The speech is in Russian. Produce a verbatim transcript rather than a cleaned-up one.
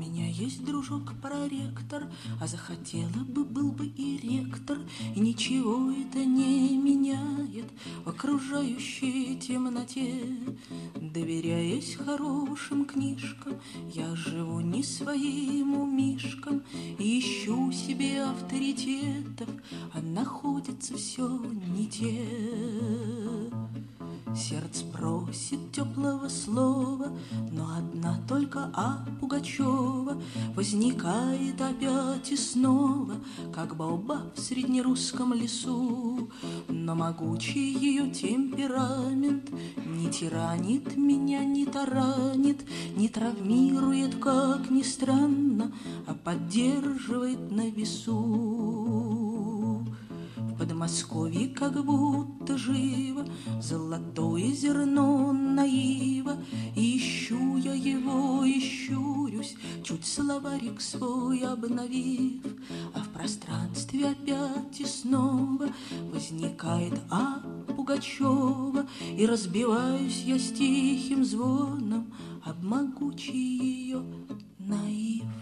меня есть дружок-проректор, а захотела бы, был бы и ректор, и ничего это не меняет в окружающей темноте. Доверяясь хорошим книжкам, я живу не своим умишкам и ищу себе авторитетов, а находятся все не те. Сердце просит теплого слова, но одна только А. Пугачева возникает опять и снова, как баобаб в среднерусском лесу. Но могучий ее темперамент не тиранит меня, не таранит, не травмирует, как ни странно, а поддерживает на весу. В Подмосковье как будто живо золотое зерно наива, и ищу я его, и щурюсь, чуть словарик свой обновив, а в пространстве опять и снова возникает А. Пугачева, и разбиваюсь я с тихим звоном об могучий ее наив.